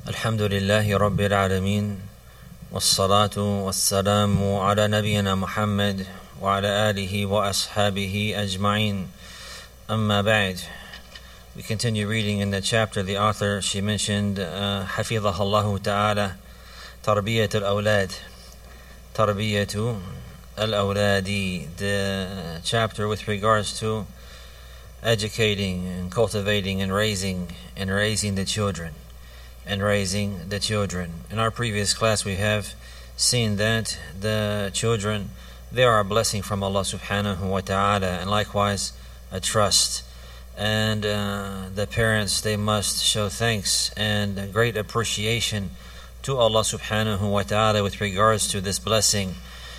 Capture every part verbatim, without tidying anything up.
الحمد لله رب العالمين والصلاة والسلام على نبينا محمد وعلى آله وأصحابه أجمعين. أما بعد. We continue reading in the chapter. The author, she mentioned uh, حفظها الله تعالى تربية الأولاد تربية الأولاد, the chapter with regards to educating and cultivating and raising and raising the children and raising the children. In our previous class we have seen that the children, they are a blessing from Allah subhanahu wa ta'ala, and likewise a trust, and uh, the parents, they must show thanks and great appreciation to Allah subhanahu wa ta'ala with regards to this blessing,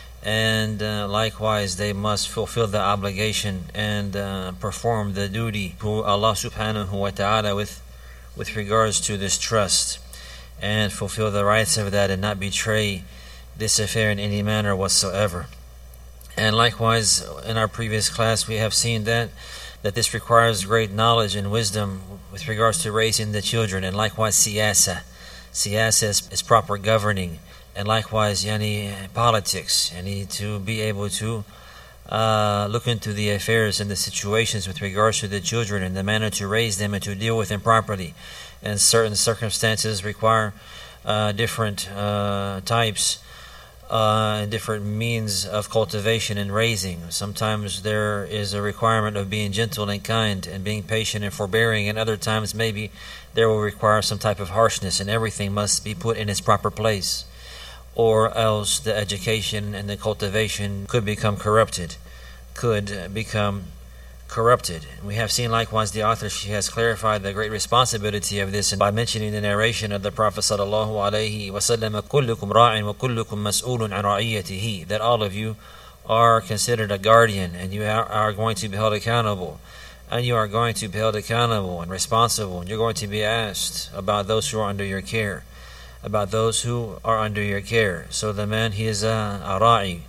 and uh, likewise they must fulfill the obligation and uh, perform the duty to Allah subhanahu wa ta'ala with with regards to this trust, and fulfill the rights of that and not betray this affair in any manner whatsoever. And likewise, in our previous class we have seen that that this requires great knowledge and wisdom with regards to raising the children, and likewise siyasa. Siyasa is, is proper governing, and likewise yani politics. You need to be able to uh, look into the affairs and the situations with regards to the children and the manner to raise them and to deal with them properly. And certain circumstances require uh, different uh, types uh, and different means of cultivation and raising. Sometimes there is a requirement of being gentle and kind and being patient and forbearing, and other times maybe there will require some type of harshness, and everything must be put in its proper place, or else the education and the cultivation could become corrupted, could become corrupted. We have seen likewise the author, she has clarified the great responsibility of this by mentioning the narration of the Prophet sallallahu alaihi wasallam, كُلُّكُمْ رَاعٍ وَكُلُّكُمْ مَسْئُولٌ عَنْ رَعِيَّتِهِ, that all of you are considered a guardian, and you are going to be held accountable, and you are going to be held accountable and responsible, and you're going to be asked about those who are under your care, about those who are under your care. So the man, he is a, a ra'i,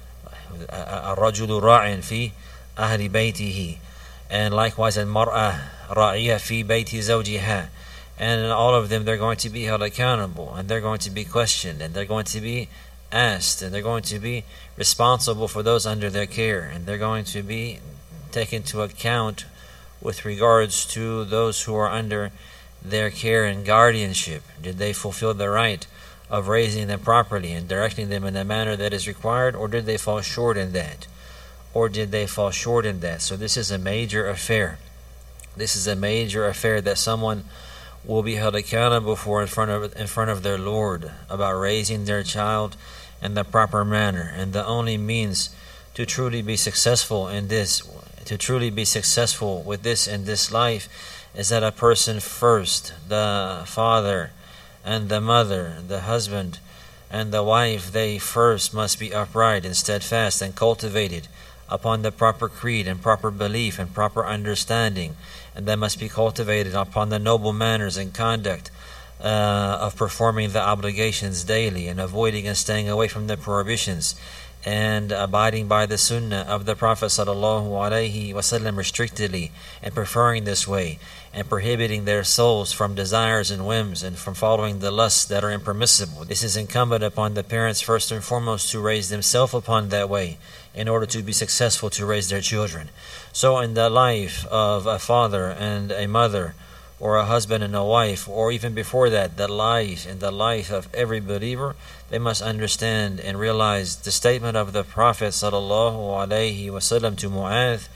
a rajulu ra'in fi ahli baytihi, and likewise al mar'a ra'iya fi bayti zawjiha, and all of them, they're going to be held accountable, and they're going to be questioned, and they're going to be asked, and they're going to be responsible for those under their care, and they're going to be taken into account with regards to those who are under their care and guardianship. Did they fulfill the right of raising them properly and directing them in the manner that is required, or did they fall short in that? Or did they fall short in that? So this is a major affair. This is a major affair that someone will be held accountable for in front of in front of their Lord, about raising their child in the proper manner. And the only means to truly be successful in this, to truly be successful with this in this life, is that a person first, the father and the mother, the husband and the wife, they first must be upright and steadfast and cultivated upon the proper creed and proper belief and proper understanding, and they must be cultivated upon the noble manners and conduct uh, of performing the obligations daily, and avoiding and staying away from the prohibitions, and abiding by the sunnah of the Prophet sallallahu alaihi wasallam restrictedly, and preferring this way, and prohibiting their souls from desires and whims, and from following the lusts that are impermissible. This is incumbent upon the parents first and foremost to raise themselves upon that way, in order to be successful to raise their children. So in the life of a father and a mother, or a husband and a wife, or even before that, the life and the life of every believer, they must understand and realize the statement of the Prophet sallallahu alaihi wasallam to Mu'adh,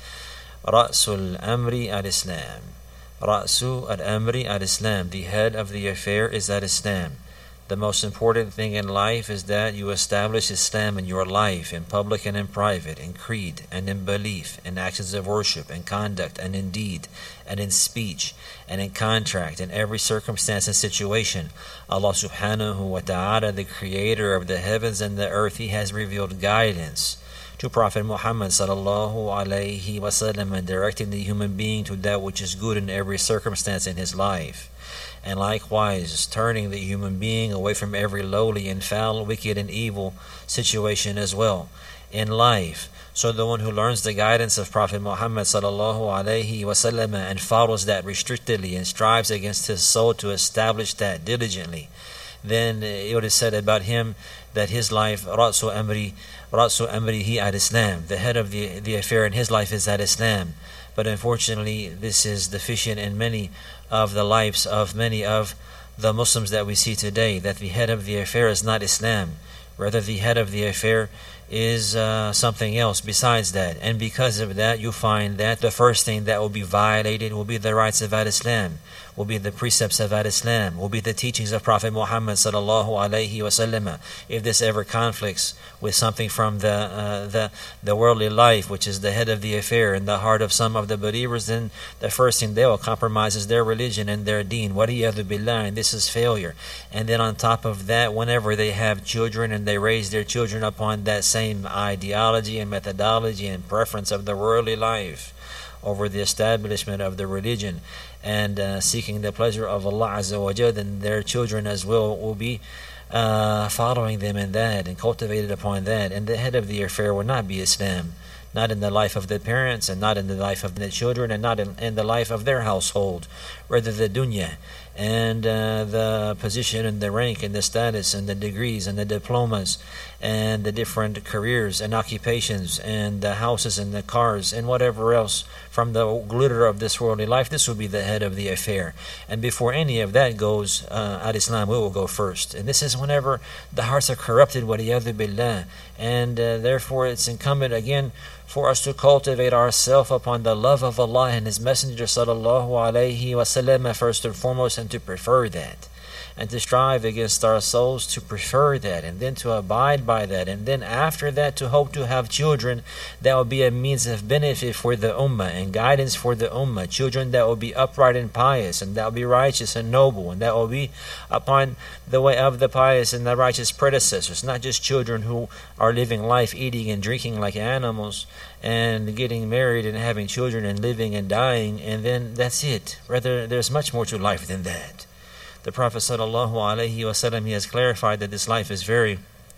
Ra'sul Amri al-Islam. Ra'su al-Amri al-Islam, the head of the affair is that Islam. The most important thing in life is that you establish Islam in your life, in public and in private, in creed and in belief, in actions of worship, in conduct and in deed, and in speech and in contract, in every circumstance and situation. Allah subhanahu wa ta'ala, the creator of the heavens and the earth, He has revealed guidance to Prophet Muhammad sallallahu alaihi wasallam, and directing the human being to that which is good in every circumstance in his life, and likewise turning the human being away from every lowly and foul, wicked and evil situation as well. in life. So the one who learns the guidance of Prophet Muhammad sallallahu alaihi wasallam and follows that restrictedly and strives against his soul to establish that diligently, then it is said about him that his life, Ra'su Amri, Ra'su Amrihi al-Islam, the head of the, the affair in his life is al-Islam. But unfortunately, this is deficient in many of the lives of many of the Muslims that we see today, that the head of the affair is not Islam. Rather, the head of the affair is uh, something else besides that. And because of that, you find that the first thing that will be violated will be the rights of al-Islam, will be the precepts of al-Islam, will be the teachings of Prophet Muhammad sallallahu alaihi wasallam. If this ever conflicts with something from the uh, the the worldly life, which is the head of the affair in the heart of some of the believers, then the first thing they will compromise is their religion and their deen. Waliyadhu billah, and this is failure. And then on top of that, whenever they have children and they raise their children upon that same ideology and methodology and preference of the worldly life over the establishment of the religion and uh, seeking the pleasure of Allah Azza wa Jalla, then their children as well will be uh, following them in that and cultivated upon that. And the head of the affair will not be Islam, not in the life of the parents and not in the life of the children and not in, in the life of their household. Rather, the dunya and uh, the position and the rank and the status and the degrees and the diplomas and the different careers and occupations and the houses and the cars and whatever else from the glitter of this worldly life, this will be the head of the affair. And before any of that goes, uh, al-Islam will go first. And this is whenever the hearts are corrupted, waliyadhu billah. And uh, therefore it's incumbent again for us to cultivate ourselves upon the love of Allah and His Messenger sallallahu alaihi wasallam first and foremost, and to prefer that, and to strive against our souls to prefer that, and then to abide by that, and then after that to hope to have children that will be a means of benefit for the ummah and guidance for the ummah, children that will be upright and pious, and that will be righteous and noble, and that will be upon the way of the pious and the righteous predecessors, not just children who are living life eating and drinking like animals and getting married and having children and living and dying, and then that's it. Rather, there's much more to life than that. The Prophet sallallahu alaihi wasallam, he has clarified that this life is very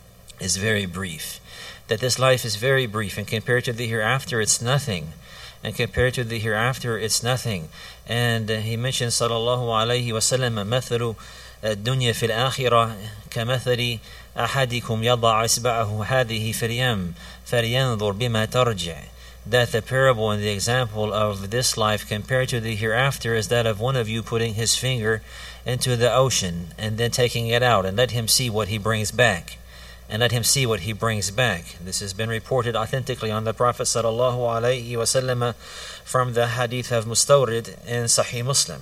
is very brief. That this life is very brief, and compared to the hereafter, it's nothing. And compared to the hereafter, it's nothing. And uh, he mentioned sallallahu alaihi wasallam, مثل الدنيا في الآخرة كمثل أحدكم يضع إصبعه هذه في اليم فلينظر بما ترجع. That the parable and the example of this life compared to the hereafter is that of one of you putting his finger into the ocean and then taking it out, and let him see what he brings back. And let him see what he brings back. This has been reported authentically on the Prophet sallallahu alaihi wasallam from the hadith of Mustawrid in Sahih Muslim.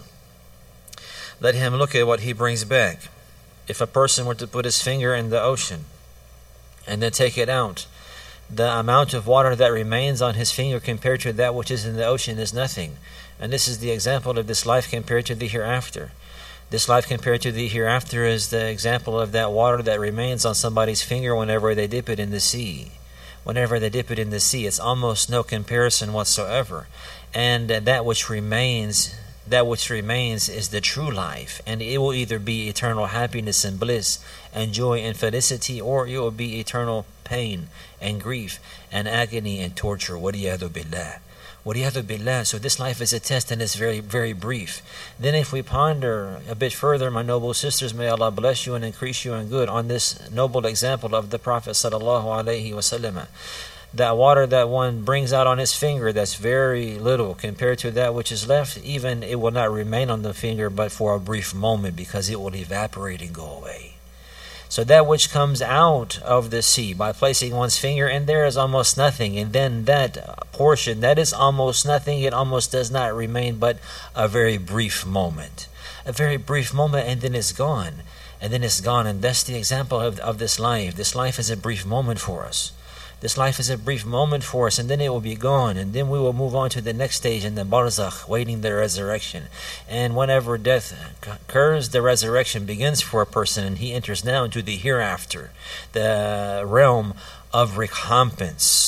Let him look at what he brings back. If a person were to put his finger in the ocean and then take it out, the amount of water that remains on his finger compared to that which is in the ocean is nothing. And this is the example of this life compared to the hereafter. This life compared to the hereafter is the example of that water that remains on somebody's finger whenever they dip it in the sea. Whenever they dip it in the sea, it's almost no comparison whatsoever. And that which remains, that which remains is the true life. And it will either be eternal happiness and bliss and joy and felicity, or it will be eternal pain and grief and agony and torture. Waliyadhu billah. Waliyadhu billah. So this life is a test, and it's very, very brief. Then if we ponder a bit further, my noble sisters, may Allah bless you and increase you in good, on this noble example of the Prophet sallallahu alaihi wasallam. That water that one brings out on his finger, that's very little compared to that which is left. Even it will not remain on the finger but for a brief moment, because it will evaporate and go away. So that which comes out of the sea by placing one's finger in there is almost nothing. And then that portion, that is almost nothing, it almost does not remain but a very brief moment. A very brief moment, and then it's gone. And then it's gone. And that's the example of, of this life. This life is a brief moment for us. This life is a brief moment for us, and then it will be gone, and then we will move on to the next stage in the barzakh, waiting the resurrection. And whenever death occurs, the resurrection begins for a person, and he enters now into the hereafter, the realm of recompense,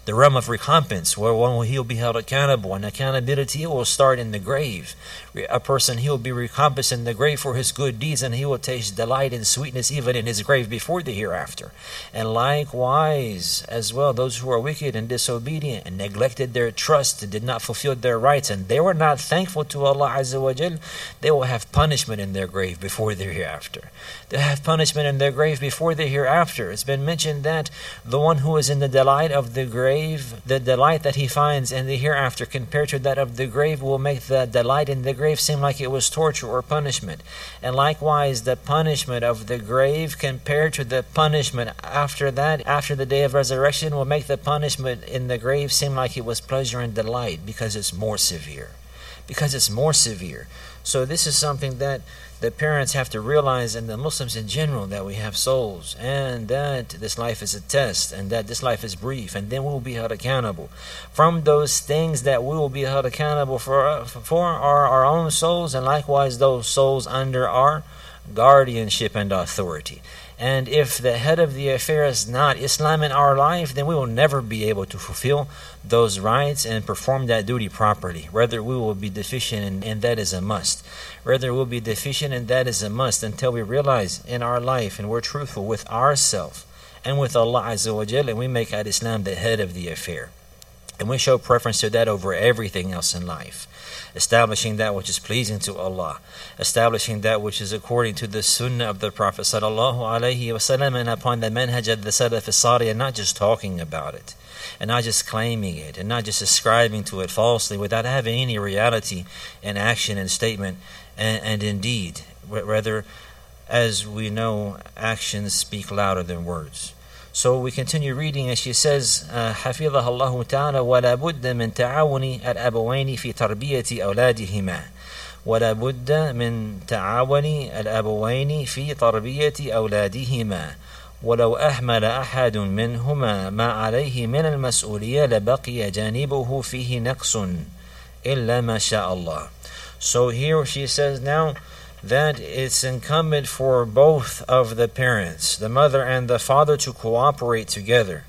the realm of recompense, where one he'll be held accountable, and accountability will start in the grave. A person, he'll be recompensed in the grave for his good deeds, and he will taste delight and sweetness even in his grave before the hereafter. And likewise as well, those who are wicked and disobedient and neglected their trust and did not fulfill their rights, and they were not thankful to Allah Azza wa Jal, they will have punishment in their grave before the hereafter. They have punishment in their grave before the hereafter. It's been mentioned that the one who is in the delight of the grave, the delight that he finds in the hereafter compared to that of the grave will make the delight in the grave seem like it was torture or punishment. And likewise, the punishment of the grave compared to the punishment after that, after the day of resurrection, will make the punishment in the grave seem like it was pleasure and delight, because it's more severe. Because it's more severe. So this is something that the parents have to realize, and the Muslims in general, that we have souls, and that this life is a test, and that this life is brief, and then we will be held accountable. From those things that we will be held accountable for, for are our own souls, and likewise those souls under our guardianship and authority. And if the head of the affair is not Islam in our life, then we will never be able to fulfill those rights and perform that duty properly. Rather, we will be deficient, and, and that is a must. Rather, we'll be deficient, and that is a must, until we realize in our life and we're truthful with ourselves and with Allah Azza wa Jalla, and we make out Islam the head of the affair. And we show preference to that over everything else in life. Establishing that which is pleasing to Allah, establishing that which is according to the sunnah of the Prophet sallallahu alaihi wasallam, and upon the manhaj of the Salaf as-Salih, and not just talking about it, and not just claiming it, and not just ascribing to it falsely without having any reality and action and statement and, and indeed. Rather, as we know, actions speak louder than words. So we continue reading, and she says, حفظها الله تعالى ولا بد من تعاون الأبوين في تربية أولادهما ولا بد من تعاون الأبوين في تربية أولادهما ولو أهمل أحد منهما ما عليه من المسؤولية لبقي جانبه فيه نقص إلا ما شاء الله. So here she says now that it's incumbent for both of the parents, the mother and the father, to cooperate together.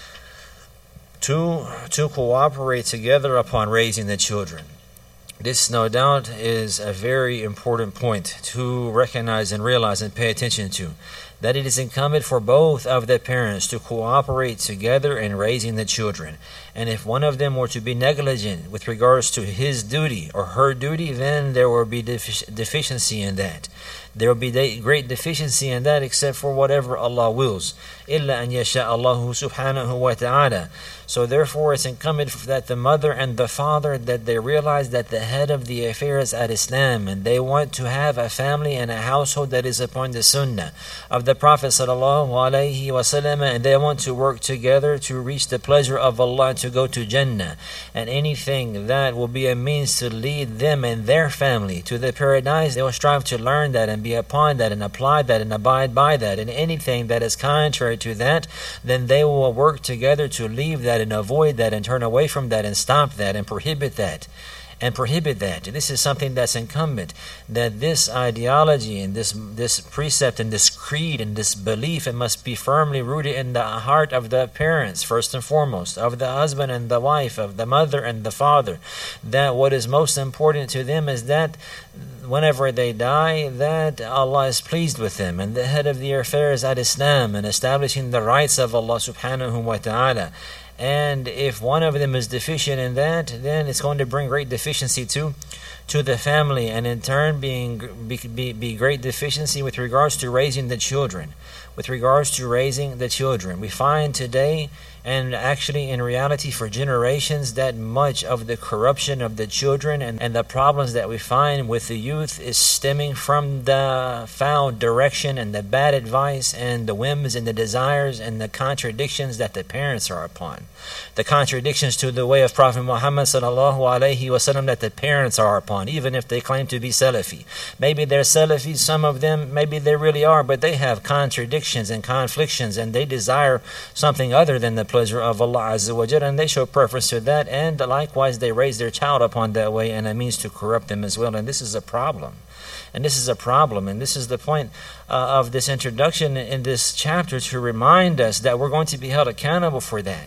To, to cooperate together upon raising the children. This, no doubt, is a very important point to recognize and realize and pay attention to. That it is incumbent for both of the parents to cooperate together in raising the children. And if one of them were to be negligent with regards to his duty or her duty, then there will be defic- deficiency in that. There will be de- great deficiency in that, except for whatever Allah wills. إِلَّا أَنْ يَشَاءَ اللَّهُ سُبْحَانَهُ وَتَعَالَى. So therefore it's incumbent that the mother and the father, that they realize that the head of the affair is at Islam, and they want to have a family and a household that is upon the sunnah of the Prophet sallallahu alaihi wasallam, and they want to work together to reach the pleasure of Allah, to go to Jannah. And anything that will be a means to lead them and their family to the paradise, they will strive to learn that and be upon that and apply that and abide by that. And anything that is contrary to that, then they will work together to leave that and avoid that and turn away from that and stop that and prohibit that. And prohibit that. This is something that's incumbent, that this ideology and this this precept and this creed and this belief, it must be firmly rooted in the heart of the parents, first and foremost, of the husband and the wife, of the mother and the father, that what is most important to them is that whenever they die, that Allah is pleased with them, and the head of the affair is at Islam and establishing the rights of Allah subhanahu wa ta'ala. And if one of them is deficient in that, then it's going to bring great deficiency to to the family, and in turn being be, be, be great deficiency with regards to raising the children. With regards to raising the children, we find today, and actually in reality for generations, that much of the corruption of the children and, and the problems that we find with the youth is stemming from the foul direction and the bad advice and the whims and the desires and the contradictions that the parents are upon. The contradictions to the way of Prophet Muhammad sallallahu alaihi wasallam that the parents are upon, even if they claim to be Salafi. Maybe they're Salafi, some of them, maybe they really are, but they have contradictions and conflictions, and they desire something other than the pleasure of Allah Azza wa Jalla, and they show preference to that, and likewise they raise their child upon that way, and it means to corrupt them as well. And this is a problem. And this is a problem, and this is the point uh, of this introduction in this chapter, to remind us that we're going to be held accountable for that.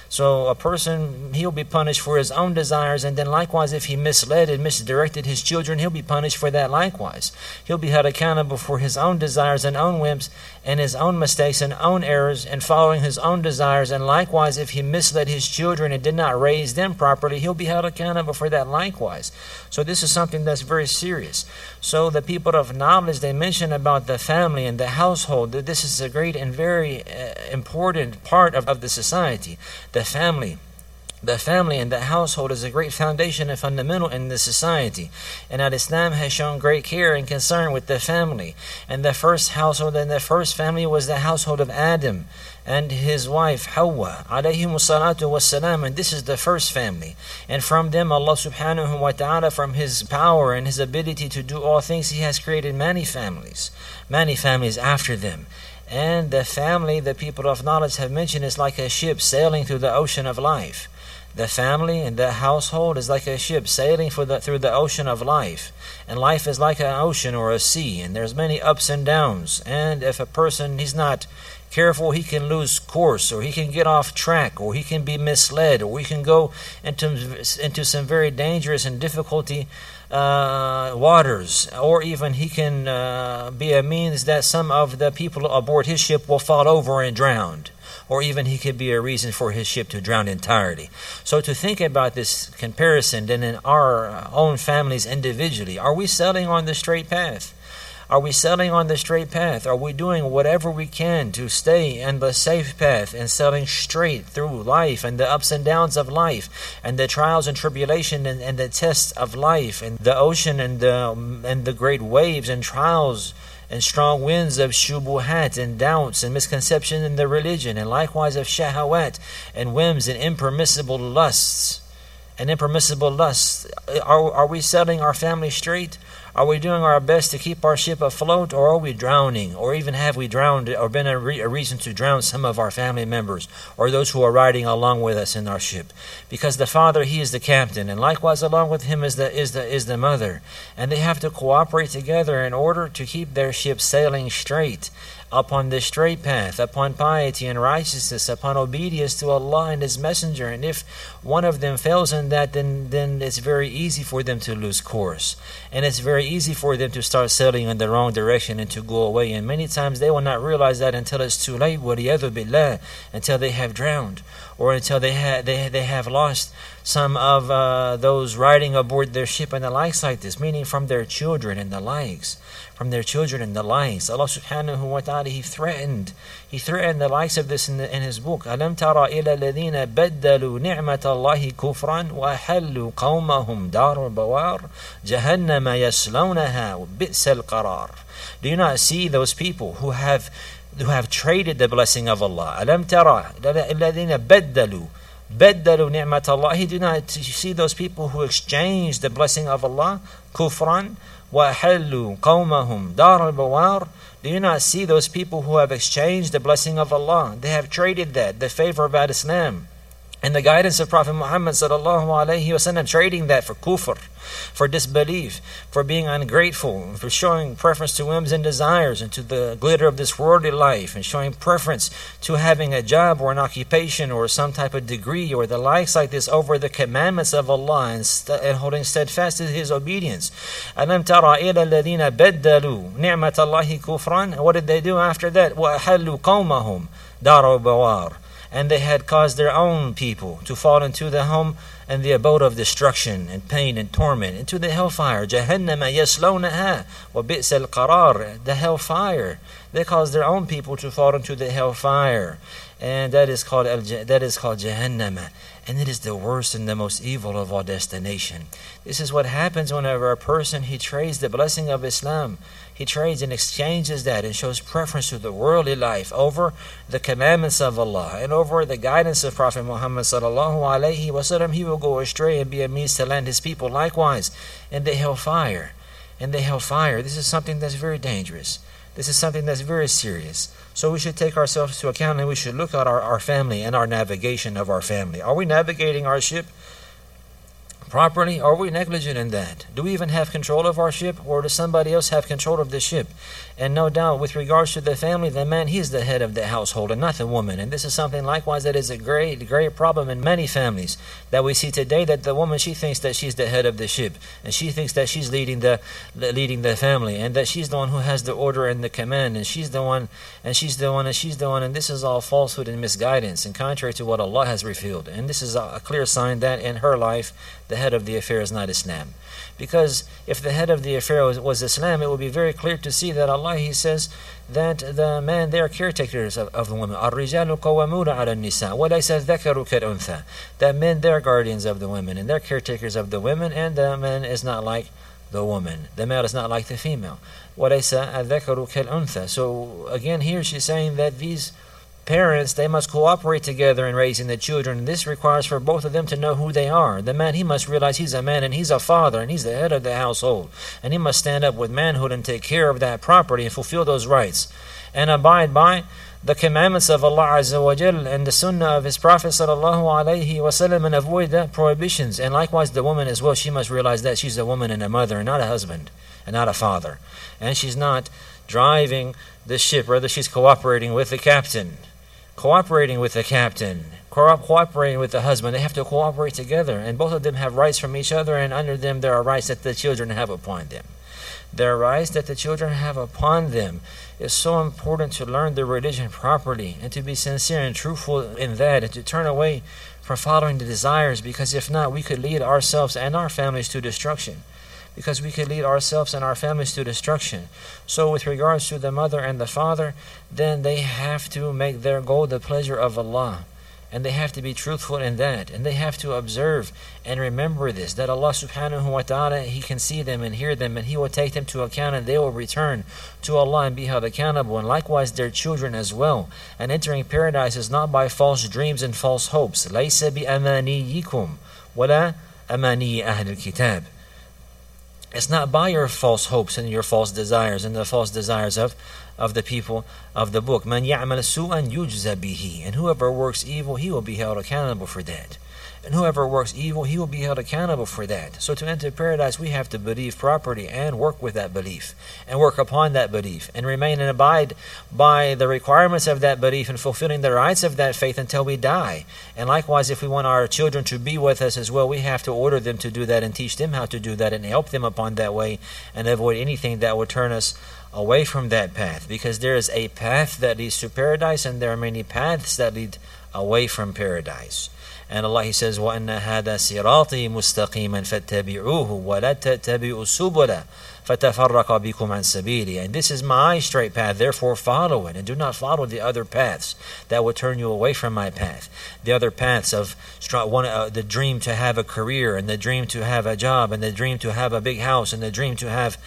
So a person, he'll be punished for his own desires, and then likewise if he misled and misdirected his children, he'll be punished for that likewise. He'll be held accountable for his own desires and own whims and his own mistakes and own errors and following his own desires. And likewise if he misled his children and did not raise them properly, he'll be held accountable for that likewise. So this is something that's very serious. So the people of knowledge, they mention about the family and the household, that this is a great and very uh, important part of, of the society. The family. The family and the household is a great foundation and fundamental in the society. And that Islam has shown great care and concern with the family. And the first household and the first family was the household of Adam and his wife Hawa, alayhimu salatu wassalam, and this is the first family. And from them Allah subhanahu wa ta'ala, from his power and his ability to do all things, he has created many families, many families after them. And the family, the people of knowledge have mentioned, is like a ship sailing through the ocean of life. The family and the household is like a ship sailing for the, through the ocean of life. And life is like an ocean or a sea, and there's many ups and downs. And if a person, he's not careful, he can lose course, or he can get off track, or he can be misled, or he can go into, into some very dangerous and difficulty uh, waters, or even he can uh, be a means that some of the people aboard his ship will fall over and drown. Or even he could be a reason for his ship to drown entirely. So to think about this comparison, then in our own families individually, are we sailing on the straight path? Are we sailing on the straight path? Are we doing whatever we can to stay in the safe path and sailing straight through life and the ups and downs of life and the trials and tribulation and, and the tests of life and the ocean and the, and the great waves and trials and strong winds of shubuhat and doubts and misconception in the religion, and likewise of shahawat and whims and impermissible lusts and impermissible lusts? Are, are we setting our family straight? Are we doing our best to keep our ship afloat, or are we drowning? Or even have we drowned or been a, re- a reason to drown some of our family members or those who are riding along with us in our ship? Because the father, he is the captain, and likewise along with him is the is the is the mother, and they have to cooperate together in order to keep their ship sailing straight upon the straight path, upon piety and righteousness, upon obedience to Allah and His Messenger. And if one of them fails in that, then then it's very easy for them to lose course, and it's very easy for them to start sailing in the wrong direction and to go away. And many times they will not realize that until it's too late, waliyadhu billah, until they have drowned, or until they have they they have lost some of uh, those riding aboard their ship and the likes like this, meaning from their children and the likes. From their children and the likes. Allah subhanahu wa ta'ala, He threatened. He threatened the likes of this in, the, in His book. أَلَمْ تَرَ إِلَى الَّذِينَ بَدَّلُوا نِعْمَةَ اللَّهِ كُفْرًا وَأَحَلُّوا قَوْمَهُمْ دَارَ الْبَوَارِ جَهَنَّمَ يَصْلَوْنَهَا وَبِئْسَ الْقَرَارِ. Do you not see those people who have who have traded the blessing of Allah? أَلَمْ تَرَ إِلَى الَّذِينَ بَدَّلُوا بَدَّلُوا نِعْمَةَ اللَّهِ. Do not you see those people who exchange the blessing of Allah, كُفْرًا وَأَحَلُّوا قَوْمَهُمْ دَارَ الْبَوَارِ. Do you not see those people who have exchanged the blessing of Allah? They have traded that, the favor of Islam and the guidance of Prophet Muhammad sallallahu alaihi wasallam, trading that for kufr, for disbelief, for being ungrateful, for showing preference to whims and desires and to the glitter of this worldly life, and showing preference to having a job or an occupation or some type of degree or the likes like this over the commandments of Allah, and, st- and holding steadfast to His obedience. أَلَمْ تَرَ إِلَى الَّذِينَ بَدَّلُوا نِعْمَةَ اللَّهِ كُفْرًا. What did they do after that? وَأَحَلُّوا قَوْمَهُمْ دَارَ الْبَوَارِ. And they had caused their own people to fall into the home and the abode of destruction and pain and torment, into the hellfire. جَهَنَّمَ يَصْلَوْنَهَا وَبِئْسَ الْقَرَارِ. The hellfire. They caused their own people to fall into the hellfire. And that is called that is called Jahannam. And it is the worst and the most evil of all destination. This is what happens whenever a person, he trades the blessing of Islam. He trades and exchanges that and shows preference to the worldly life over the commandments of Allah and over the guidance of Prophet Muhammad sallallahu alaihi wasallam. He will go astray and be a means to land his people likewise in the hellfire. In the hellfire. This is something that's very dangerous. This is something that's very serious. So we should take ourselves to account, and we should look at our, our family and our navigation of our family. Are we navigating our ship properly, or are we negligent in that? Do we even have control of our ship, or does somebody else have control of the ship? And no doubt, with regards to the family, the man, he's the head of the household and not the woman. And this is something likewise that is a great, great problem in many families that we see today, that the woman, she thinks that she's the head of the ship, and she thinks that she's leading the leading the family, and that she's the one who has the order and the command, and she's the one, and she's the one, and she's the one, and this is all falsehood and misguidance, and contrary to what Allah has revealed. And this is a clear sign that in her life, the head of the affair is not Islam. Because if the head of the affair was, was Islam, it would be very clear to see that Allah, He says that the man, they are caretakers of, of the women. الرِّجَالُ قَوَّمُونَ عَلَى النِّسَاءِ وَلَيْسَ الذَّكَرُ كَالْأُنْثَى. That men, they're guardians of the women, and they're caretakers of the women, and the man is not like the woman. The male is not like the female. وَلَيْسَ الذَّكَرُ كَالْأُنْثَى. So again here she's saying that these parents, they must cooperate together in raising the children. This requires for both of them to know who they are. The man, he must realize he's a man and he's a father and he's the head of the household. And he must stand up with manhood and take care of that property and fulfill those rights. And abide by the commandments of Allah Azza wa Jal and the sunnah of His Prophet Sallallahu Alaihi Wasallam, and avoid the prohibitions. And likewise the woman as well, she must realize that she's a woman and a mother and not a husband and not a father. And she's not driving the ship, rather she's cooperating with the captain. Cooperating with the captain, co- cooperating with the husband. They have to cooperate together, and both of them have rights from each other, and under them there are rights that the children have upon them. There are rights that the children have upon them. It's so important to learn the religion properly, and to be sincere and truthful in that, and to turn away from following the desires, because if not, we could lead ourselves and our families to destruction. Because we could lead ourselves and our families to destruction. So with regards to the mother and the father, then they have to make their goal the pleasure of Allah. And they have to be truthful in that. And they have to observe and remember this, that Allah subhanahu wa ta'ala, He can see them and hear them, and He will take them to account, and they will return to Allah and be held accountable. And likewise their children as well. And entering paradise is not by false dreams and false hopes. لَيْسَ بِأَمَانِيِّكُمْ وَلَا أَمَانِيِّ أَهْلِ الْكِتَابِ. It's not by your false hopes and your false desires and the false desires of, of the people of the book. مَنْ يَعْمَلْ سُوءًا يُجْزَ بِهِ. And whoever works evil, he will be held accountable for that. And whoever works evil, he will be held accountable for that. So to enter paradise, we have to believe properly and work with that belief, and work upon that belief, and remain and abide by the requirements of that belief and fulfilling the rights of that faith until we die. And likewise, if we want our children to be with us as well, we have to order them to do that and teach them how to do that and help them upon that way, and avoid anything that would turn us away from that path. Because there is a path that leads to paradise, and there are many paths that lead away from paradise. And Allah, He says, وَأَنَّ هَذَا صِرَاطِي مُسْتَقِيمًا فَاتَّبِعُوهُ وَلَا تَتَّبِعُوا السُّبُلَ فَتَفَرَّقَ بِكُمْ عَنْ سَبِيلِهِ. And this is my straight path, therefore follow it, and do not follow the other paths that will turn you away from my path. The other paths of one, uh, the dream to have a career, and the dream to have a job, and the dream to have a big house, and the dream to have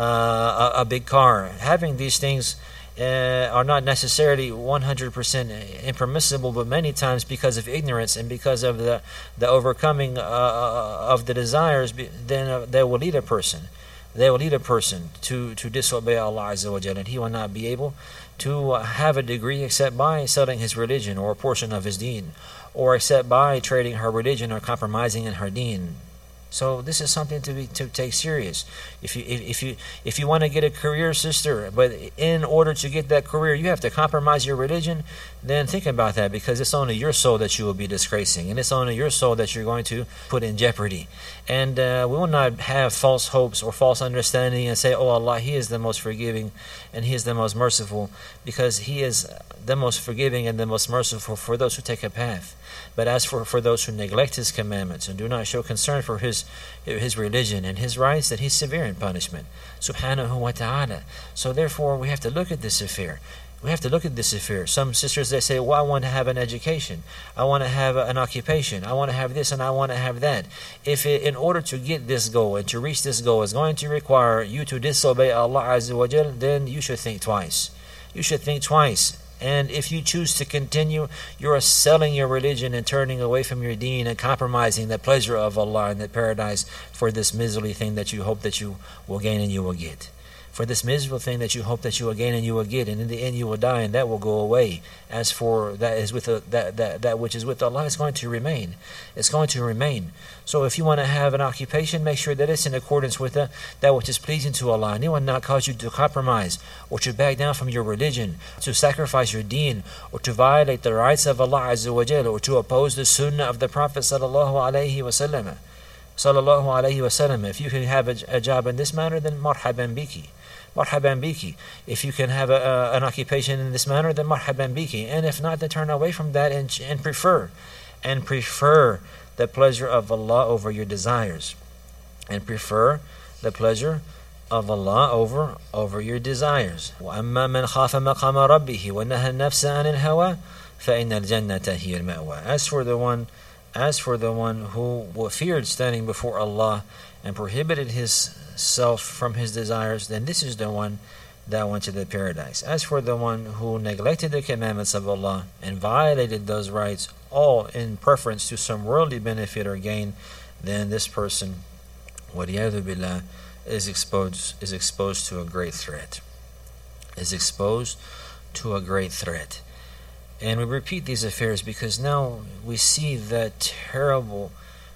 uh, a, a big car. Having these things Uh, are not necessarily one hundred percent impermissible, but many times because of ignorance and because of the, the overcoming uh, of the desires, then uh, they will lead a person. They will lead a person to, to disobey Allah Azza wa Jalla, and he will not be able to uh, have a degree except by selling his religion or a portion of his deen, or except by trading her religion or compromising in her deen. So this is something to be to take serious. If you if, if you if you want to get a career, sister, but in order to get that career, you have to compromise your religion, then think about that, because it's only your soul that you will be disgracing, and it's only your soul that you're going to put in jeopardy. And uh, we will not have false hopes or false understanding and say, "Oh, Allah, He is the most forgiving, and He is the most merciful," because He is the most forgiving and the most merciful for those who take a path. But as for, for those who neglect His commandments and do not show concern for His His religion and His rights, that He's severe in punishment, subhanahu wa ta'ala. So therefore we have to look at this affair. We have to look at this affair. Some sisters, they say, well, I want to have an education. I want to have an occupation. I want to have this and I want to have that. If it, in order to get this goal and to reach this goal is going to require you to disobey Allah Azza wa Jal, then you should think twice. You should think twice. And if you choose to continue, you are selling your religion and turning away from your deen and compromising the pleasure of Allah and the paradise for this miserly thing that you hope that you will gain and you will get. for this miserable thing that you hope that you will gain and you will get, and in the end you will die, and that will go away. As for that is with a, that, that that which is with Allah, is going to remain. It's going to remain. So if you want to have an occupation, make sure that it's in accordance with the, that which is pleasing to Allah. And it will not cause you to compromise or to back down from your religion, to sacrifice your deen, or to violate the rights of Allah Azza wa Jalla, or to oppose the sunnah of the Prophet sallallahu alaihi wasallam. Sallallahu alaihi wasallam. If you can have a, a job in this manner, then marhaban biki. Marhaban biki. If you can have a, a, an occupation in this manner, then marhaban biki. And if not, then turn away from that and, and prefer. And prefer the pleasure of Allah over your desires. And prefer the pleasure of Allah over, over your desires. وَأَمَّا مَنْ خَافَ مَقَامَ رَبِّهِ وَنَهَى النَّفْسَ عَنِ الْهَوَى فَإِنَّ الْجَنَّةَ هِيَ الْمَأْوَى. As for the one, as for the one who feared standing before Allah and prohibited his self from his desires, then this is the one that went to the paradise. As for the one who neglected the commandments of Allah and violated those rights, all in preference to some worldly benefit or gain, then this person, waliyadu billah, is exposed is exposed to a great threat. Is exposed to a great threat. And we repeat these affairs because now we see the terrible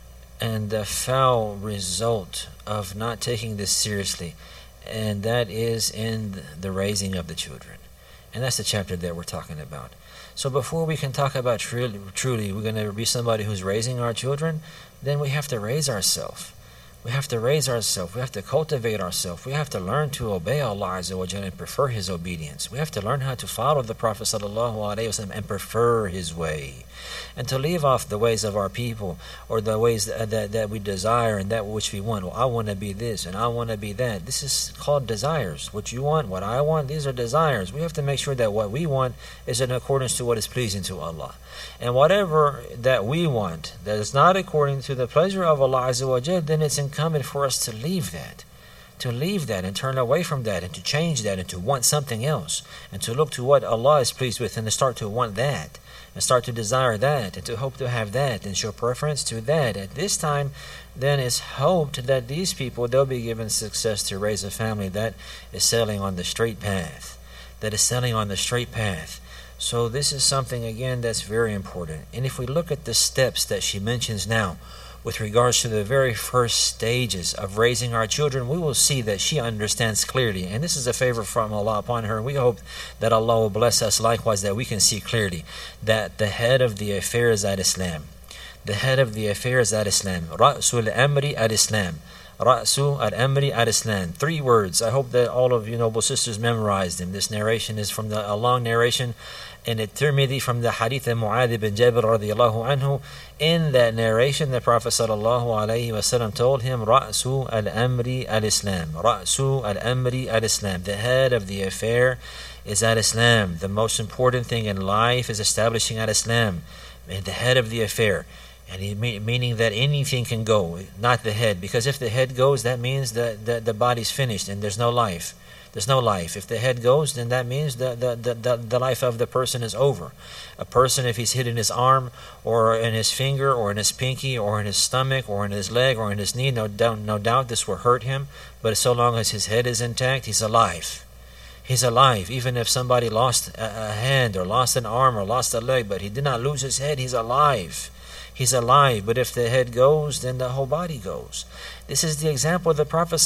and the foul result of not taking this seriously, and that is in the raising of the children. And that's the chapter that we're talking about. So before we can talk about truly, truly we're going to be somebody who's raising our children, then we have to raise ourselves. We have to raise ourselves. We have to cultivate ourselves. We have to learn to obey Allah Azza wa Jalla and prefer His obedience. We have to learn how to follow the Prophet Sallallahu Alaihi Wasallam and prefer his way, and to leave off the ways of our people, or the ways that, that, that we desire and that which we want. Well, I want to be this and I want to be that. This is called desires. What you want, what I want, these are desires. We have to make sure that what we want is in accordance to what is pleasing to Allah. And whatever that we want that is not according to the pleasure of Allah Azza wa Jalla, then it's incumbent for us to leave that. To leave that and turn away from that and to change that and to want something else and to look to what Allah is pleased with and to start to want that and start to desire that and to hope to have that and show preference to that. At this time, then it's hoped that these people, they'll be given success to raise a family that is sailing on the straight path. That is sailing on the straight path. So this is something, again, that's very important. And if we look at the steps that she mentions now, with regards to the very first stages of raising our children, we will see that she understands clearly. And this is a favor from Allah upon her. We hope that Allah will bless us likewise, that we can see clearly that the head of the affair is at Islam. The head of the affair is at Islam. Ra'sul amri at Islam. Ra'su al-amri al-Islam. Three words. I hope that all of you noble sisters memorized them. This narration is from the, a long narration in the Tirmidhi from the hadith of Mu'adh ibn Jabir radiyallahu anhu. In that narration, the Prophet sallallahu alayhi wa sallam told him, Ra'su al-amri al-Islam. Ra'su al-amri al-Islam. The head of the affair is al-Islam. The most important thing in life is establishing al-Islam. And the head of the affair. And he, meaning that anything can go, not the head. Because if the head goes, that means that the, the body's finished and there's no life. There's no life. If the head goes, then that means the, the, the, the, the life of the person is over. A person, if he's hit in his arm, or in his finger, or in his pinky, or in his stomach, or in his leg, or in his knee, no doubt, no doubt this will hurt him. But so long as his head is intact, he's alive. He's alive. Even if somebody lost a, a hand, or lost an arm, or lost a leg, but he did not lose his head, he's alive. He's alive, but if the head goes, then the whole body goes. This is the example the Prophet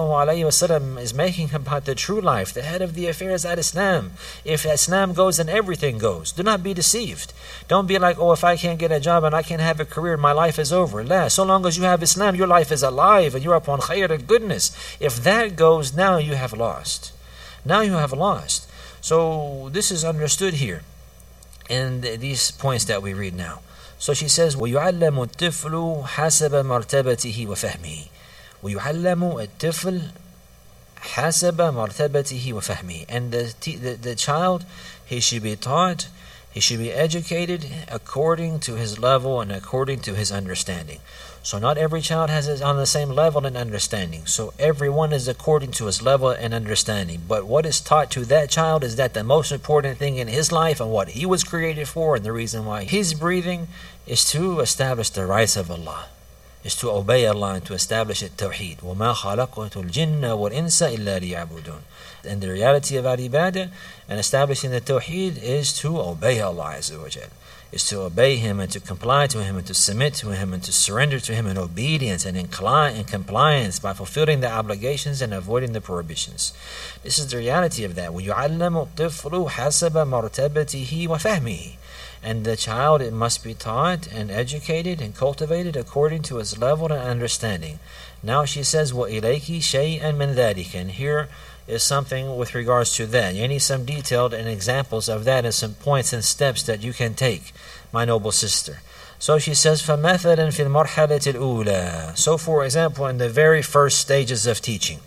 ﷺ is making about the true life. The head of the affair is at Islam. If Islam goes, then everything goes. Do not be deceived. Don't be like, oh, if I can't get a job and I can't have a career, my life is over. La, so long as you have Islam, your life is alive and you're upon khair and goodness. If that goes, now you have lost. Now you have lost. So this is understood here in these points that we read now. So she says, وَيُعَلَّمُ الطِّفْلُ حَسَبَ مَرْتَبَتِهِ وَفَهْمِهِ. وَيُعَلَّمُ الطِّفْلُ حَسَبَ مَرْتَبَتِهِ وَفَهْمِهِ. And the, the, the child, he should be taught, he should be educated according to his level and according to his understanding. So not every child has is on the same level and understanding. So everyone is according to his level and understanding. But what is taught to that child is that the most important thing in his life and what he was created for, and the reason why he's breathing, is to establish the rights of Allah. is to obey Allah and to establish it tawheed. وَمَا خَلَقْتُ الْجِنَّ وَالْإِنسَ إِلَّا لِيَعْبُدُونَ. And the reality of al-ibadah and establishing the tawheed is to obey Allah Azza wa Jal, is to obey Him and to comply to Him and to submit to Him and to surrender to Him in obedience and incline in compliance by fulfilling the obligations and avoiding the prohibitions. This is the reality of that. وَيُعَلَّمُ الطِّفْلُ حَسَبَ مَرْتَبَتِهِ وَفَهْمِهِ. And the child, it must be taught and educated and cultivated according to its level and understanding. Now she says, وَإِلَيْكِ شَيْئًا مِنْ ذَلِكَ. And here is something with regards to that. You need some detailed and examples of that and some points and steps that you can take, my noble sister. So she says, فَمَثَلًا فِي الْمَرْحَلَةِ الْأُولَى. So for example, in the very first stages of teaching.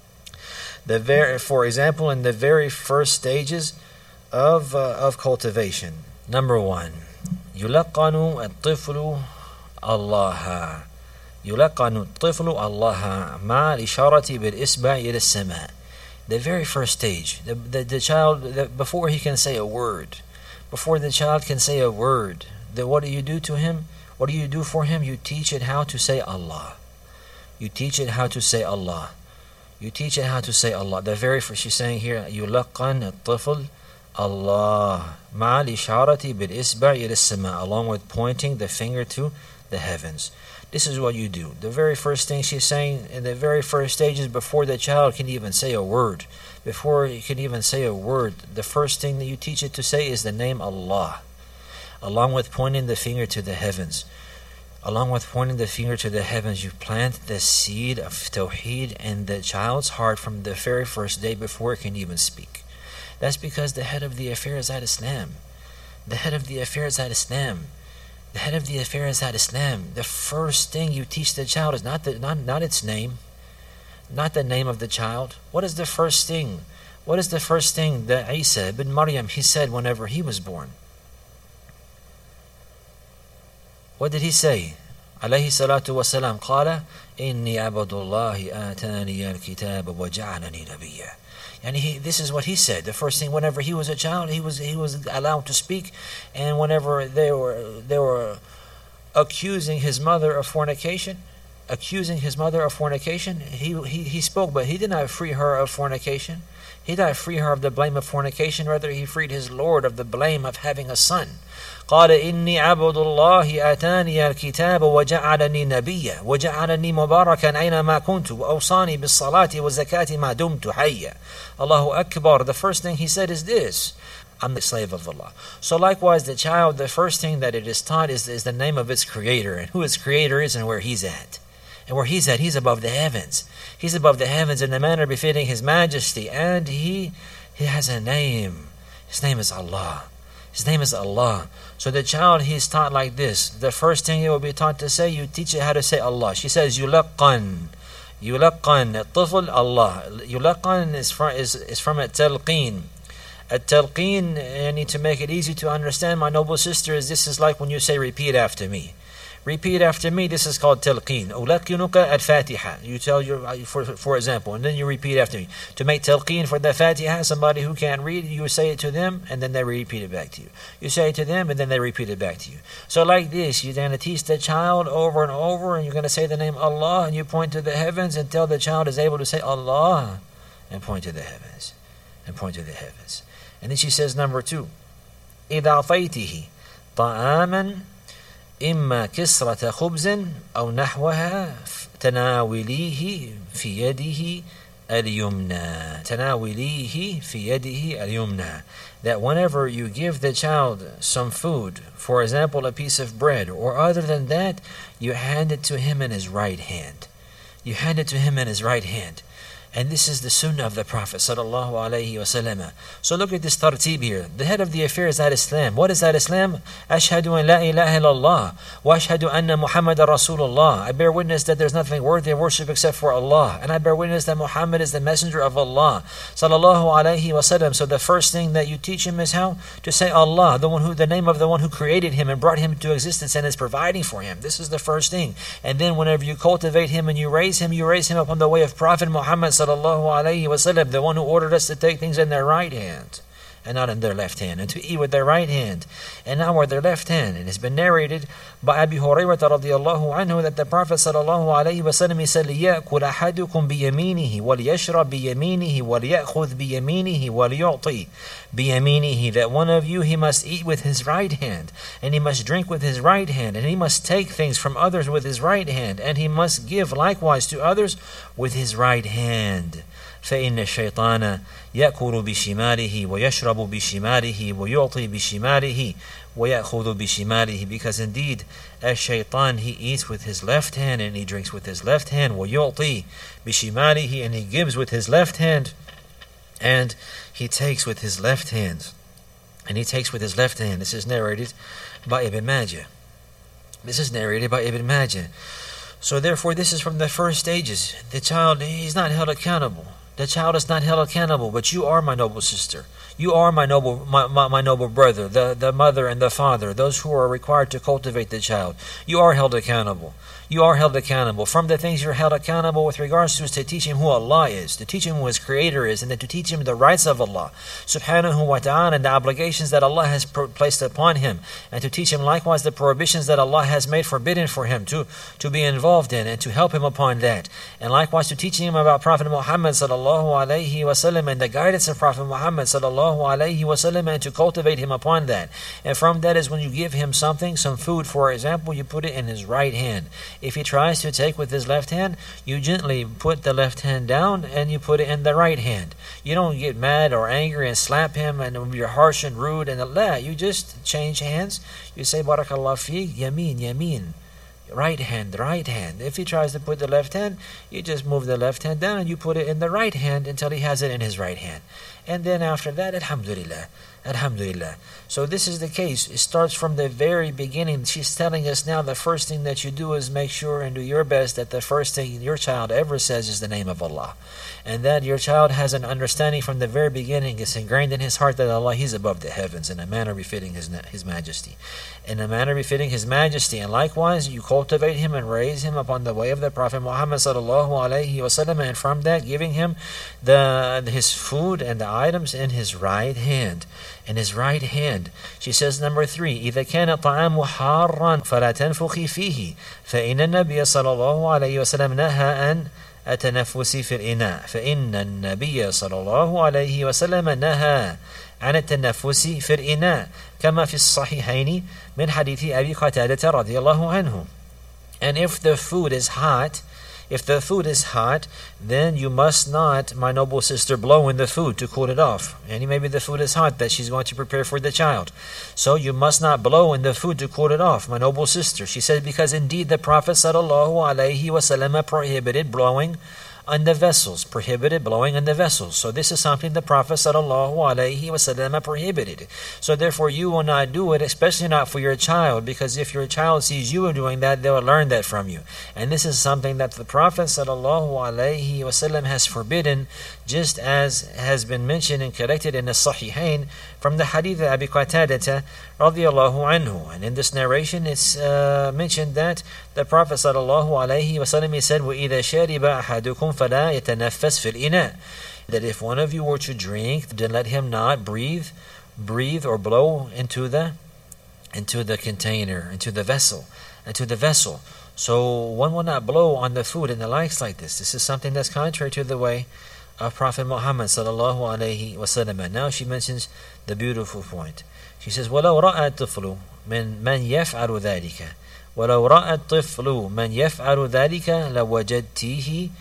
The very, for example, in the very first stages of, uh, of cultivation. Number one, يُلَقَّنُ الطِّفْلُ اللَّهَ. يُلَقَّنُ الطِّفْلُ اللَّهَ مَعَ الْإِشَارَةِ بِالْإِسْبَعِ إِلَى السَّمَاءِ. The very first stage, the, the, the child, the, before he can say a word, before the child can say a word, the, what do you do to him? What do you do for him? You teach it how to say Allah. You teach it how to say Allah. You teach it how to say Allah. The very first, she's saying here, يُلَقَّنُ الطِّفْلُ Allah مع الإشارة بالإصبع إلى السماء, along with pointing the finger to the heavens. This is what you do. The very first thing she's saying in the very first stages, before the child can even say a word, before he can even say a word, the first thing that you teach it to say is the name Allah, along with pointing the finger to the heavens. Along with pointing the finger to the heavens, you plant the seed of Tawheed in the child's heart from the very first day before it can even speak. That's because the head of the affair is at Islam. The head of the affair is at Islam. The head of the affair is at Islam. The first thing you teach the child is not the, not, not its name, not the name of the child. What is the first thing? What is the first thing that Isa ibn Maryam, he said whenever he was born? What did he say? عليه الصلاة والسلام قال إني عبد الله آتاني الكتاب وجعلني نبيا. And he, this is what he said. The first thing, whenever he was a child, he was he was allowed to speak, and whenever they were they were accusing his mother of fornication, accusing his mother of fornication, he he he spoke, but he did not free her of fornication. He did not free her of the blame of fornication. Rather, he freed his Lord of the blame of having a son. قال إني عبد الله آتاني الكتاب وجعلني نبيا وجعلني مباركا أينما كنت وأوصاني بالصلاة والزكاة ما دمت حيا. Allahu Akbar. The first thing he said is this: I'm the slave of Allah. So likewise, the child, the first thing that it is taught is, is the name of its creator, and who its creator is and where he's at. And where he's at, he's above the heavens. He's above the heavens in the manner befitting his majesty. And he, he has a name. His name is Allah. His name is Allah. So the child, he is taught like this. The first thing he will be taught to say, you teach it how to say Allah. She says, يُلَقَّن يُلَقَّن الطفل Allah. يُلَقَّن is from, is, is from التلقين. التلقين, I need to make it easy to understand, my noble sisters, this is like when you say, repeat after me. Repeat after me. This is called talqeen. أُلَقِّنُكَ الْفَاتِحَةِ. You tell your, for for example, and then you repeat after me. To make talqeen for the Fatiha, somebody who can't read, you say it to them, and then they repeat it back to you. You say it to them, and then they repeat it back to you. So like this, you're going to teach the child over and over, and you're going to say the name Allah, and you point to the heavens until the child is able to say Allah, and point to the heavens, and point to the heavens. And then she says number two, إِذَا أَعْطَيْتِهِ طَعَامًا إما كسرة خبز أو نحوها تناوليه في يده اليمنى. تناوليه في يده اليمنى. That whenever you give the child some food, for example a piece of bread, or other than that, you hand it to him in his right hand. You hand it to him in his right hand. And this is the sunnah of the Prophet sallallahu alaihi wasallam. So look at this tartib here. The head of the affair is at Islam. What is that Islam? Ashhadu an la ilaha illallah wa ashhadu anna Muhammadan Rasulullah. I bear witness that there's nothing worthy of worship except for Allah, and I bear witness that Muhammad is the messenger of Allah sallallahu alaihi wasallam. So the first thing that you teach him is how to say Allah, the one who, the name of the one who created him and brought him into existence and is providing for him. This is the first thing. And then whenever you cultivate him and you raise him, you raise him up on the way of Prophet Muhammad sallallahu alayhi wasallam, the one who ordered us to take things in their right hand and not in their left hand, and to eat with their right hand, and not with their left hand. It has been narrated by Abu Hurairah radiallahu anhu that the Prophet sallallahu alayhi wa sallam said, لِيَأْكُلْ أَحَدُكُمْ بِيَمِينِهِ وَلْيَشْرَبْ بِيَمِينِهِ وَلْيَأْخُذْ بِيَمِينِهِ وَلْيُعْطِي بِيَمِينِهِ. That one of you, he must eat with his right hand, and he must drink with his right hand, and he must take things from others with his right hand, and he must give likewise to others with his right hand. فإن الشيطان يأكل بشماله ويشرب بشماله ويعطي بشماله ويأخذ بشماله. Because indeed, as shaitan, he eats with his left hand and he drinks with his left hand. ويعطي بشماله, and he gives with his left hand, and he takes with his left hand. And he takes with his left hand. This is narrated by Ibn Majah. This is narrated by Ibn Majah. So therefore, this is from the first stages. The child, he's not held accountable. The child is not held accountable, but you are, my noble sister. You are, my noble my, my, my noble brother, the, the mother and the father, those who are required to cultivate the child. You are held accountable. You are held accountable. From the things you're held accountable with regards to is to teach him who Allah is, to teach him who his creator is, and then to teach him the rights of Allah subhanahu wa ta'ala, and the obligations that Allah has placed upon him, and to teach him likewise the prohibitions that Allah has made forbidden for him to, to be involved in, and to help him upon that. And likewise to teach him about Prophet Muhammad sallallahu alayhi wa sallam, and the guidance of Prophet Muhammad sallallahu alayhi wa sallam, and to cultivate him upon that. And from that is when you give him something, some food, for example, you put it in his right hand. If he tries to take with his left hand, you gently put the left hand down and you put it in the right hand. You don't get mad or angry and slap him and you're harsh and rude and Allah. You just change hands. You say, Barakallah fiqh, yameen, yameen. Right hand, right hand. If he tries to put the left hand, you just move the left hand down and you put it in the right hand until he has it in his right hand. And then after that, alhamdulillah, alhamdulillah. So this is the case. It starts from the very beginning. She's telling us now the first thing that you do is make sure and do your best that the first thing your child ever says is the name of Allah. And that your child has an understanding from the very beginning. It's ingrained in his heart that Allah, He's above the heavens in a manner befitting His, his majesty. In a manner befitting His majesty. And likewise, you cultivate him and raise him upon the way of the Prophet Muhammad sallallahu alayhi wasallam, and from that giving him the his food and the items in his right hand. In his right hand. She says number three, إذا كان الطعام حارا فلا تنفخي فيه فإن النبي صلى الله عليه وسلم نهى أن التنفس في الإناء فإن النبي صلى الله عليه وسلم نهى عن التنفس في الإناء كما في الصحيحين من حديث أبي قتادة رضي الله عنه. And if the food is hot, If the food is hot, then you must not, my noble sister, blow in the food to cool it off. And maybe the food is hot that she's going to prepare for the child. So you must not blow in the food to cool it off, my noble sister. She said, because indeed the Prophet sallallahu alaihi wasallam prohibited blowing on the vessels, prohibited blowing on the vessels. So this is something the Prophet sallallahu alaihi wasallam prohibited. So therefore you will not do it, especially not for your child, because if your child sees you doing that, they will learn that from you. And this is something that the Prophet sallallahu alaihi wasallam has forbidden, just as has been mentioned and collected in the Sahihain from the hadith of Abi Qatadah radiyallahu anhu. And in this narration it's uh, mentioned that the Prophet sallallahu alaihi wasallam said, وَإِذَا شَرِبَ أَحَدُكُمْ فَلَا يَتَنَفَّسْ فِي الْإِنَاءِ, that if one of you were to drink, then let him not breathe, breathe or blow into the into the container, into the vessel, into the vessel. So one will not blow on the food and the likes like this. This is something that's contrary to the way of Prophet Muhammad sallallahu alaihi wasallam. And now she mentions the beautiful point. She says, وَلَوْ رَأَى الطِّفْلُ مَنْ مَنْ يَفْعَلُ ذَلِكَ وَلَوْ رَأَى الطِّفْلُ مَنْ يَفْعَلُ ذَلِكَ لَوَجَدْتِهِ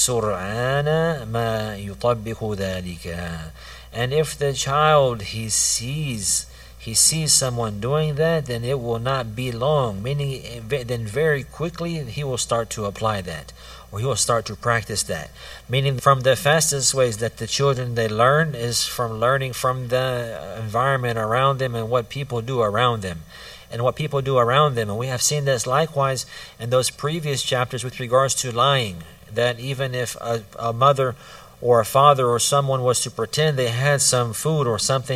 سُرْعَانَ مَا يُطَبِّقُ ذَلِكَ. And if the child, he sees he sees someone doing that, then it will not be long, meaning then very quickly he will start to apply that, or he will start to practice that. Meaning from the fastest ways that the children, they learn is from learning from the environment around them and what people do around them. And what people do around them. And we have seen this likewise in those previous chapters with regards to lying, that even if a, a mother or a father or someone was to pretend they had some food or something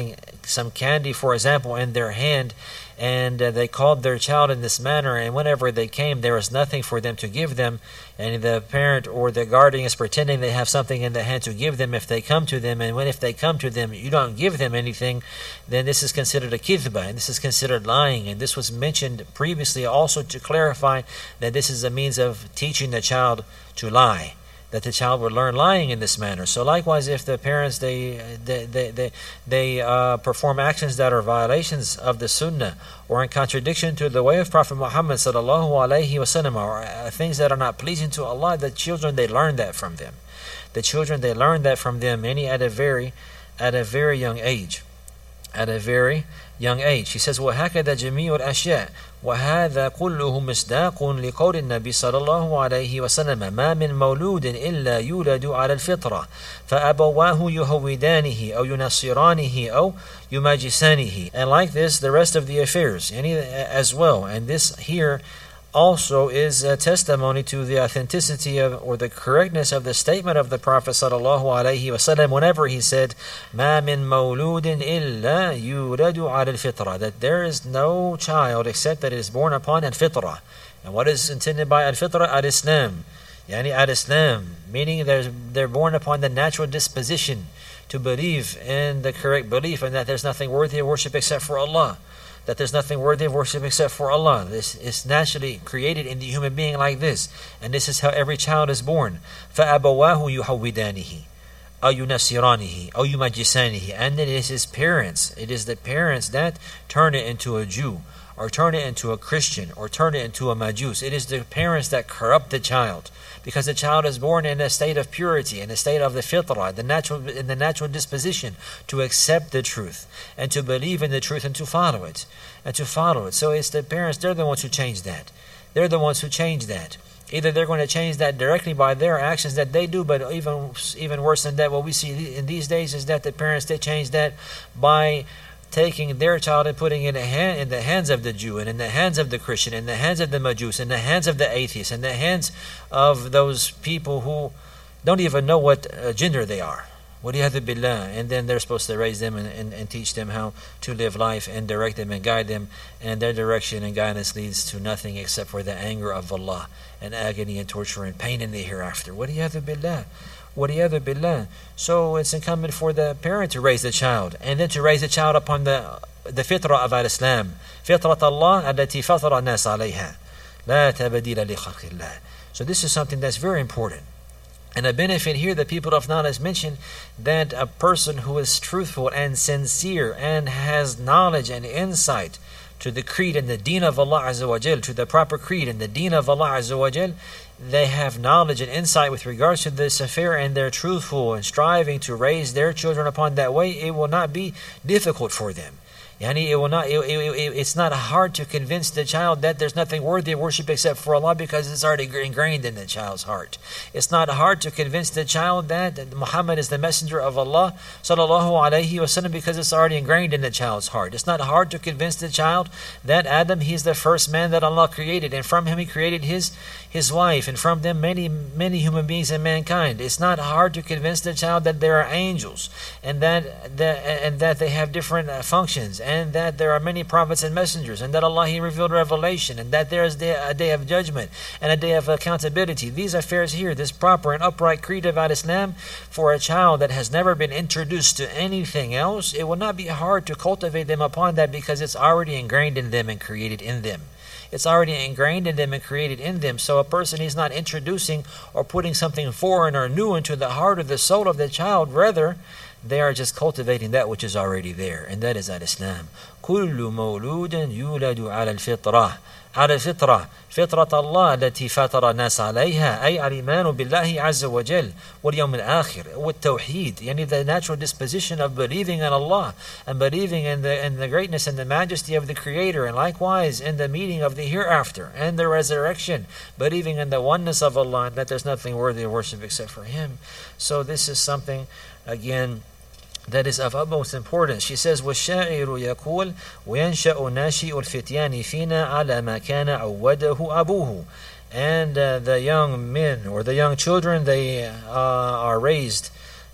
some candy, for example, in their hand, and uh, they called their child in this manner, and whenever they came, there was nothing for them to give them, and the parent or the guardian is pretending they have something in the hand to give them if they come to them, and when if they come to them, you don't give them anything, then this is considered a kidhba, and this is considered lying, and this was mentioned previously also to clarify that this is a means of teaching the child to lie, that the child would learn lying in this manner. So likewise, if the parents they they they they, they uh, perform actions that are violations of the Sunnah or in contradiction to the way of Prophet Muhammad sallallahu alaihi wasallam, or uh, things that are not pleasing to Allah, the children they learn that from them. The children they learn that from them, many at a very at a very young age, at a very young age. He says, وَهَكَذَا جَمِيعُ الْأَشْيَاءِ وَهَذَا كُلُّهُ مِصْدَاقٌ لِقَوْلِ النَّبِي صلى الله عليه وسلم مَا مِنْ مَوْلُودٍ إِلَّا يُولَدُ عَلى الْفِطْرَةِ فَأَبَوَاهُ يُهَوِّدَانِهِ أَوْ يُنَصِّرَانِهِ أَوْ يُمَجِّسَانِهِ. And like this, the rest of the affairs any, as well. And this here also is a testimony to the authenticity of, or the correctness of the statement of the Prophet sallallahu alaihi wasallam whenever he said, "Ma min mawludin illa yuladu ala al-fitra," that there is no child except that it is born upon al-fitra. And what is intended by al-fitra? Al-Islam, yani al-Islam, meaning they're they're born upon the natural disposition to believe in the correct belief, and that there's nothing worthy of worship except for Allah. That there's nothing worthy of worship except for Allah. This is naturally created in the human being like this. And this is how every child is born. فَأَبَوَاهُ يُحَوِّدَانِهِ أَوْ يُنَصِّرَانِهِ أَوْ يُمَجِّسَانِهِ. And it is his parents. It is the parents that turn it into a Jew, or turn it into a Christian, or turn it into a Majus. It is the parents that corrupt the child, because the child is born in a state of purity, in a state of the fitrah, the natural, in the natural disposition to accept the truth, and to believe in the truth, and to follow it, and to follow it. So it's the parents, they're the ones who change that. They're the ones who change that. Either they're going to change that directly by their actions that they do, but even even worse than that, what we see in these days is that the parents, they change that by taking their child and putting it in, hand, in the hands of the Jew, and in the hands of the Christian, in the hands of the Majus, in the hands of the atheists, in the hands of those people who don't even know what uh, gender they are. وَلِيَهْذِ بِاللَّهِ. And then they're supposed to raise them and, and, and teach them how to live life, and direct them and guide them, and their direction and guidance leads to nothing except for the anger of Allah, and agony and torture and pain in the hereafter. وَلِيَهْذِ بِاللَّهِ. وَلِيَهْذِ بِاللَّهِ. So it's incumbent for the parent to raise the child, and then to raise the child upon the the fitrah of al-Islam. فِطْرَةَ اللَّهِ الَّتِي فَطَرَ النَّاسَ عَلَيْهَا لَا تَبْدِيلَ لِخَلْقِ اللَّهِ. So this is something that's very important. And a benefit here that people of knowledge mention, that a person who is truthful and sincere and has knowledge and insight to the creed and the deen of Allah Azza wa Jal, to the proper creed and the deen of Allah Azza wa Jal, they have knowledge and insight with regards to this affair, and they're truthful and striving to raise their children upon that way, it will not be difficult for them. Yani it will not. It, it, it, it's not hard to convince the child that there's nothing worthy of worship except for Allah, because it's already ingrained in the child's heart. It's not hard to convince the child that, that Muhammad is the messenger of Allah sallallahu alaihi wasallam, because it's already ingrained in the child's heart. It's not hard to convince the child that Adam, he's the first man that Allah created, and from him he created his his wife, and from them many many human beings and mankind. It's not hard to convince the child that there are angels, and that that and that they have different uh, functions, and that there are many prophets and messengers, and that Allah He revealed revelation, and that there is a day of judgment and a day of accountability. These affairs here, this proper and upright creed of Islam, for a child that has never been introduced to anything else, it will not be hard to cultivate them upon that, because it's already ingrained in them and created in them. It's already ingrained in them and created in them. So a person is not introducing or putting something foreign or new into the heart or the soul of the child. Rather, they are just cultivating that which is already there, and that is al-Islam. كُلُّ مَوْلُودٍ يُولَدُ عَلَى الْفِطْرَةِ على الفطرة فطرة الله التي فطر الناس عليها أي الإيمان بالله عز وجل واليوم الآخر والتوحيد, يعني the natural disposition of believing in Allah and believing in the in the greatness and the majesty of the Creator, and likewise in the meeting of the hereafter and the resurrection, believing in the oneness of Allah, and that there's nothing worthy of worship except for Him. So this is something, again, that is of utmost importance. She says, وَالشَّاعِرُ يَقُولُ وَيَنْشَأُ نَاشِئُ الْفِتْيَانِ فِينَا عَلَى مَا كَانَ عَوَّدَهُ أَبُوهُ. And uh, the young men, or the young children, they uh, are raised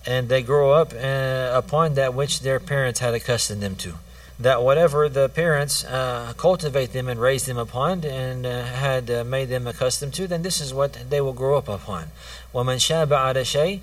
and they grow up uh, upon that which their parents had accustomed them to. That whatever the parents uh, cultivate them and raise them upon and uh, had uh, made them accustomed to, then this is what they will grow up upon. وَمَنْ شَابَ عَلَى شَيْءٍ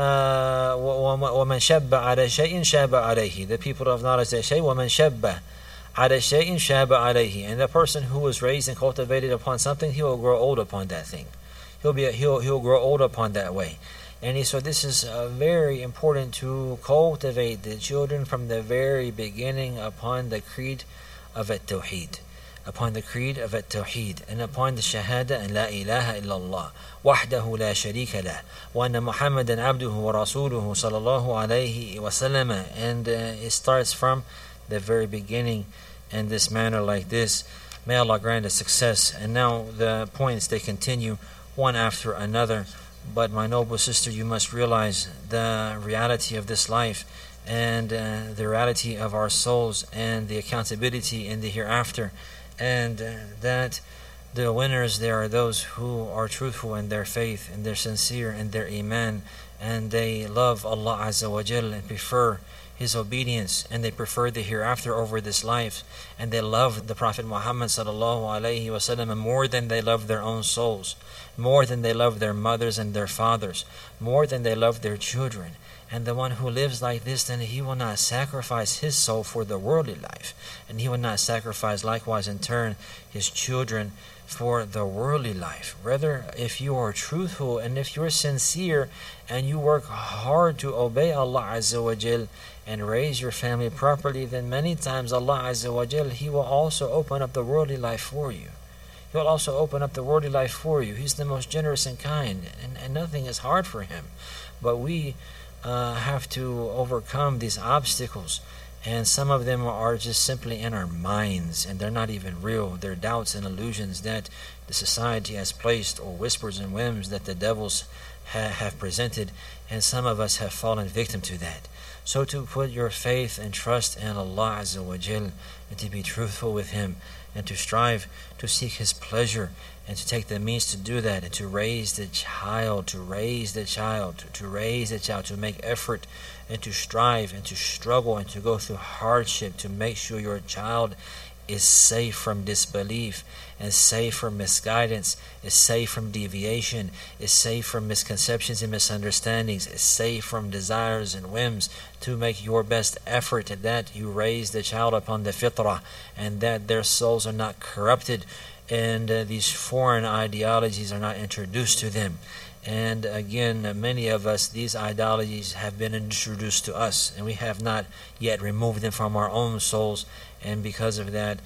وَمَنْ شَبَّ عَلَى شَيْءٍ شَابَ عَلَيْهِ. The people of knowledge they say, وَمَنْ شَبَّ عَلَى شَيْءٍ شَابَ عَلَيْهِ. And the person who was raised and cultivated upon something, he will grow old upon that thing. He'll be he'll he'll grow old upon that way. And he, so this is uh, very important to cultivate the children from the very beginning upon the creed of at-Tawheed, upon the creed of at-Tawheed, and upon the Shahada and La ilaha illallah, wahdahu la sharika lah, wa anna Muhammadan abduhu wa rasuluhu sallallahu alayhi wa sallam. And uh, it starts from the very beginning in this manner like this. May Allah grant us success. And now the points, they continue one after another. But my noble sister, you must realize the reality of this life and uh, the reality of our souls and the accountability in the hereafter, and uh, that the winners, they are those who are truthful in their faith and they're sincere in their iman, and they love Allah Azza wa Jal and prefer His obedience, and they prefer the hereafter over this life, and they love the Prophet Muhammad sallallahu alaihi wasallam more than they love their own souls, more than they love their mothers and their fathers, more than they love their children. And the one who lives like this, then he will not sacrifice his soul for the worldly life, and he will not sacrifice likewise in turn his children for the worldly life. Rather, if you are truthful and if you're sincere and you work hard to obey Allah Azza wa Jal and raise your family properly, then many times Allah Azza wa Jal, He will also open up the worldly life for you. He will also open up the worldly life for you. He's the most generous and kind, and, and nothing is hard for Him. But we uh, have to overcome these obstacles, and some of them are just simply in our minds, and they're not even real. They're doubts and illusions that the society has placed, or whispers and whims that the devils ha- have presented, and some of us have fallen victim to that. So to put your faith and trust in Allah Azza wa Jal, and to be truthful with Him, and to strive to seek His pleasure, and to take the means to do that, and to raise the child, to raise the child, to raise the child, to make effort, and to strive, and to struggle, and to go through hardship, to make sure your child is safe from disbelief, and safe from misguidance, is safe from deviation, is safe from misconceptions and misunderstandings, is safe from desires and whims, to make your best effort that you raise the child upon the fitrah, and that their souls are not corrupted, and uh, these foreign ideologies are not introduced to them. And again, many of us, these ideologies have been introduced to us, and we have not yet removed them from our own souls, and because of that,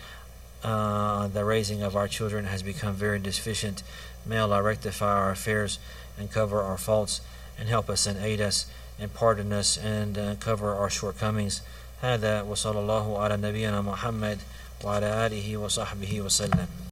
uh, the raising of our children has become very deficient. May Allah rectify our affairs and cover our faults, and help us and aid us and pardon us and uh, cover our shortcomings. هذا وصلى الله على نبينا محمد وعلى آله وصحبه وسلم.